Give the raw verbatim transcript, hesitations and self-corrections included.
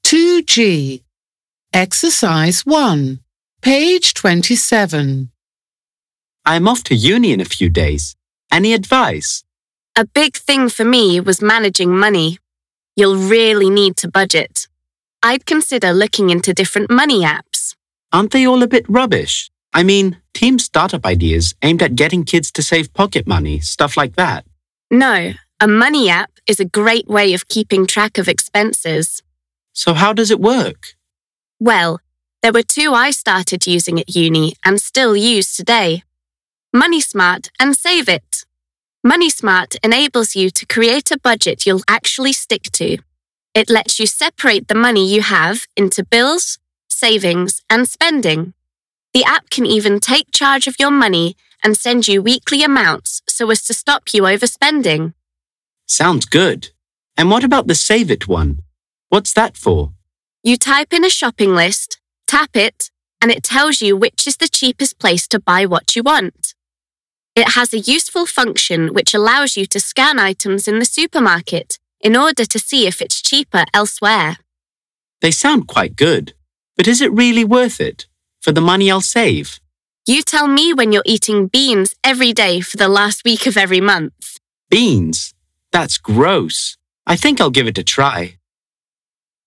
two G. Exercise one, page twenty-seven. I'm off to uni in a few days. Any advice? A big thing for me was managing money. You'll really need to budget. I'd consider looking into different money apps. Aren't they all a bit rubbish? I mean, team startup ideas aimed at getting kids to save pocket money, stuff like that. No, a money app is a great way of keeping track of expenses. So how does it work? Well, there were two I started using at uni and still use today. MoneySmart and Save It. MoneySmart enables you to create a budget you'll actually stick to. It lets you separate the money you have into bills, savings, and spending. The app can even take charge of your money and send you weekly amounts so as to stop you overspending. Sounds good. And what about the Save It one? What's that for? You type in a shopping list, tap it, and it tells you which is the cheapest place to buy what you want. It has a useful function which allows you to scan items in the supermarket in order to see if it's cheaper elsewhere. They sound quite good. But is it really worth it? For the money I'll save? You tell me when you're eating beans every day for the last week of every month. Beans? That's gross. I think I'll give it a try.